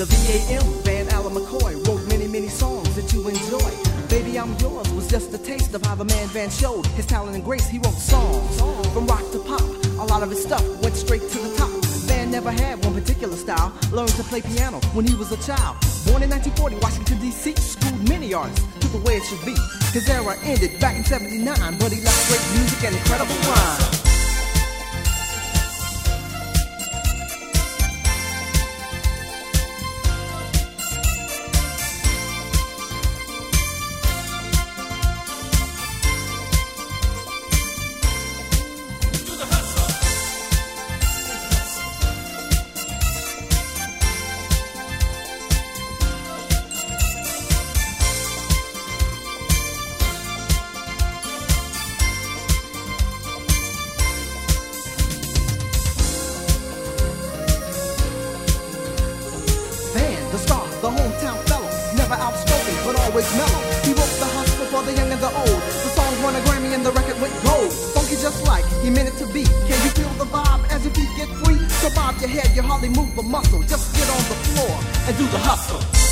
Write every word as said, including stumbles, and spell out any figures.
the V A M, Van Alan McCoy, wrote many, many songs that you enjoy. Baby, I'm Yours was just a taste of how the man Van showed his talent and grace. He wrote songs from rock to pop. A lot of his stuff went straight to the top. Van never had one particular style. Learned to play piano when he was a child. Born in nineteen forty, Washington, D C, schooled many artists to the way it should be. His era ended back in seventy-nine, but he left great music and incredible rhymes. The star, the hometown fellow, never outspoken but always mellow. He wrote the hustle for the young and the old. The song won a Grammy and the record went gold. Funky just like he meant it to be. Can you feel the vibe as your feet get free? So bob your head, you hardly move a muscle. Just get on the floor and do the hustle.